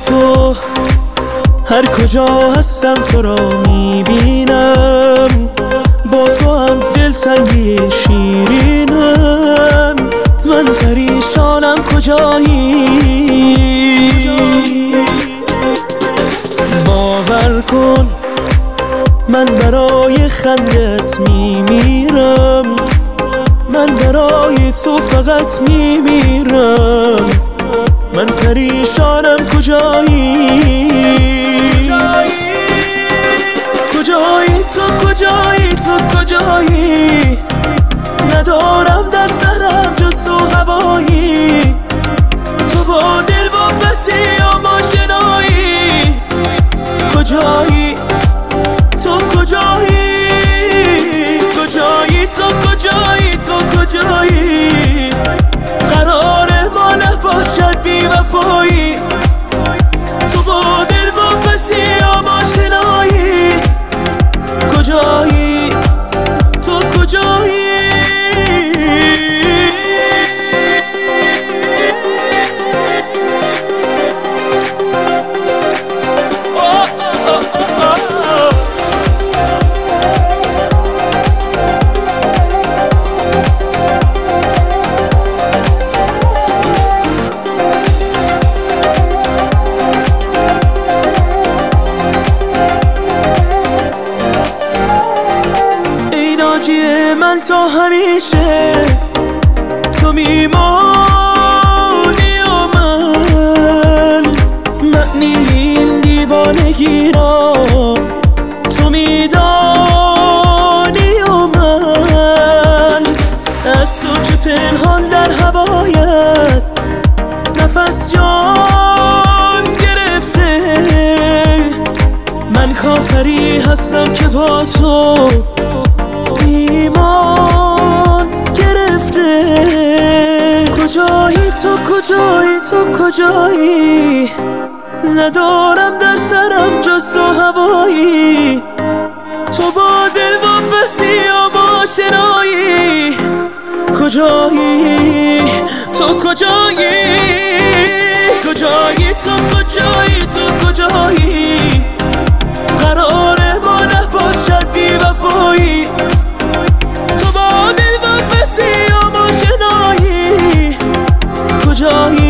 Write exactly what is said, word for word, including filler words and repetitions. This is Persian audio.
تو هر کجا هستم تو را میبینم، با تو هم دلتنگی شیرینم. من پریشانم کجایی، باور کن من برای خندت میمیرم، من برای تو فقط میمیرم. من پریشانم کجایی، کجایی تو، کجایی تو، کجایی؟ ندارم در سرم جز تو هوایی، تو با دل واپسی یا آشنایی. کجایی تو، کجایی؟ کجایی تو، کجایی تو، کجایی؟ قرار ما نباشد بی وفایی، تو با دل واپسی یا آشنایی. کجایی تو، کجایی؟ من تا همیشه تو میمانی و من معنی این دیوانگی را تو میدانی و من از تو که پنهان در هوایت نفس جان گرفته. من کافری هستم که با تو ایمان گرفته. کجایی تو، کجایی تو، کجایی؟ ندارم در سرم جز تو هوایی، تو با دل واپسی یا آشنایی. کجایی تو، کجایی؟ کجایی تو، کجایی تو، کجایی؟ قرار ما نباشد بی وفایی، تو با دل واپسی یا آشنایی. کجایی